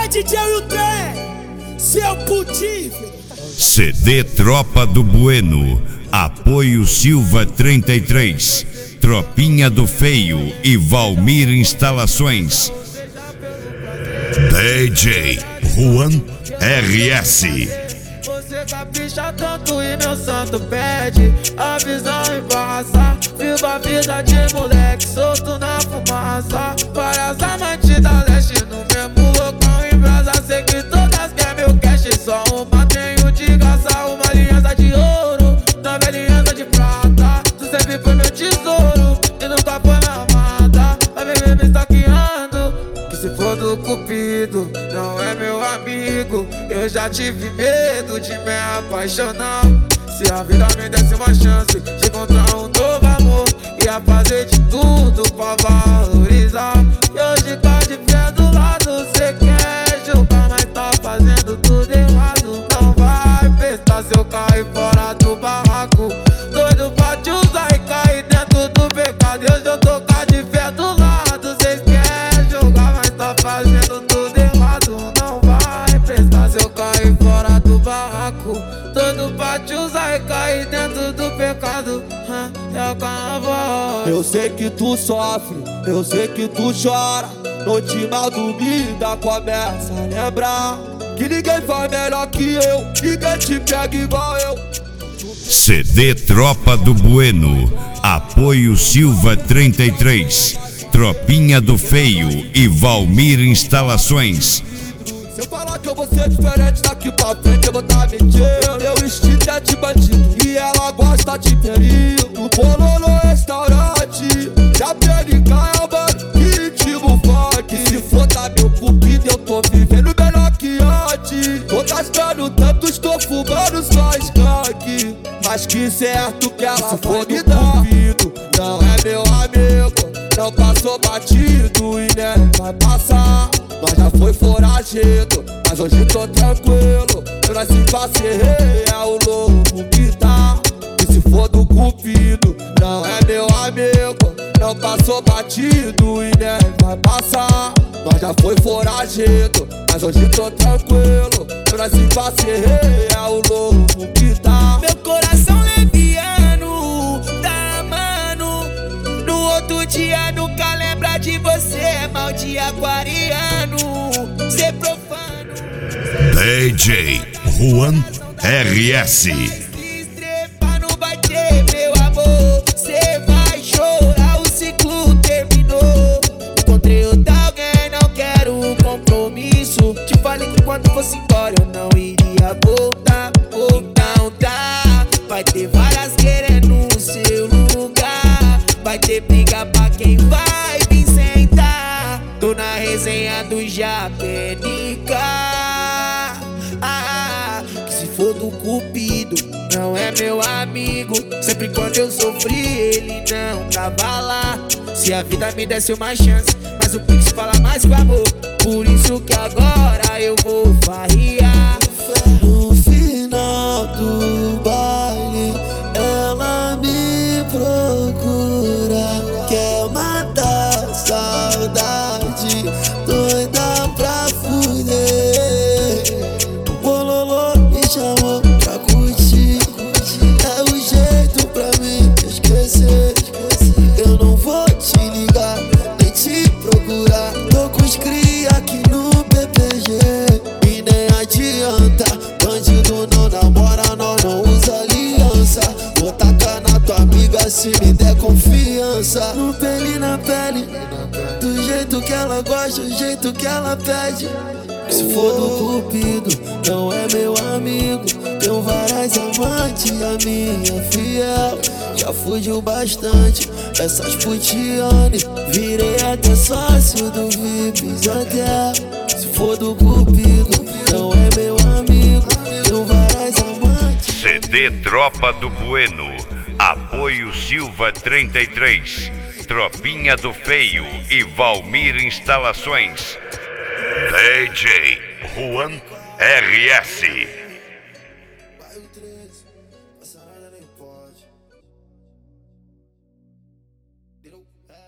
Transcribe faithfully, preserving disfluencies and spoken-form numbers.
D J Wiltré, seu pudim. C D Tropa do Bueno, apoio Silva trinta e três, Tropinha do Feio e Valmir Instalações. D J Juan R S. Você capricha tanto e meu santo pede a visão e passa. Viva a vida de moleque solto na fumaça. Várias amantes da leste no mesmo local em brasa. Sei que todas querem meu cash, só uma tenho de graça. Uma aliança de ouro, nova aliança de prata. Tu sempre foi meu tesouro e nunca foi minha amada. Vai viver me stalkeando, que se for do cupido não é meu amigo. Eu já tive medo de me apaixonar. Se a vida me desse uma chance de encontrar um novo amor, ia fazer de tudo pra valorizar. E hoje tá de pé do lado, cê quer jogar, mas tá fazendo tudo errado. Não vai prestar seu carro fora do barraco. Doido pra te usar e cair dentro do pecado. E hoje eu tô cá de pé do lado, cês querem jogar, mas tá fazendo tudo errado. Não vai prestar seu carro fora do barraco. Doido pra te usar e cair dentro do pecado. É o carnaval. Eu sei que tu sofre, eu sei que tu chora. Noite mal dormida começa a lembrar que ninguém faz melhor que eu, ninguém te pega igual eu. C D Tropa do Bueno, apoio Silva trinta e três, Tropinha do Feio e Valmir Instalações. Se eu falar que eu vou ser diferente daqui pra frente, eu vou tá mentindo. Meu instinto é de bandido e ela gosta de perigo. Pololo restaurante, já perica é o mano, ritmo funk. Se for dar meu cupido, eu tô vivendo melhor que antes. Tô gastando tanto, estou fumando só skunk. Mas que certo que ela foi me dar. Não é meu amigo, não passou batido e nem vai passar. Nós já foi foragido, mas hoje tô tranquilo. Eu nasci pra ser rei, é o louco que tá. E se for do cupido, não é meu amigo, não passou batido e nem vai passar. Nós já foi foragido, mas hoje tô tranquilo. Eu nasci pra ser rei, é o louco que tá. Meu coração leviano, tá mano. No outro dia nunca lembra de você. É mal de aquariano, cê profano. D J Juan R S. Estrepa não vai ter, meu amor. Cê vai chorar, o ciclo terminou. Encontrei outra alguém, não quero um compromisso. Te falei que quando fosse embora eu não iria voltar. Então tá, vai ter várias querendo o seu lugar. Vai ter briga pra quem vai vir sentar. Tô na resenha do Japenica. Ah, que se for do cupido, não é meu amigo. Sempre quando eu sofri, ele não tava lá. Se a vida me desse uma chance, mas o Pix fala mais que o amor. Por isso que agora eu vou farrear. No final do baile, ela me procura. Quer matar a saudade, doida pra fuder. O Pololo me chamou pra curtir. É o jeito pra mim esquecer. Eu não vou te ligar, nem te procurar. Tô com os cria aqui no P P G. E nem adianta, bandido não namora, nós não usa aliança. Vou tacar na tua amiga se me der confiança. No pele na pele, do jeito que ela gosta, do jeito que ela pede. Se for do cupido, não é meu amigo. Tenho várias amantes, a minha fiel já fugiu bastante essas putiane. Virei até sócio do V I P Hotel. Se for do cupido, não é meu amigo. Tenho várias amantes. C D Tropa do Bueno, apoio Silva trinta e três, Tropinha do Feio e Valmir Instalações. D J Juan R S. Essa nada nem pode.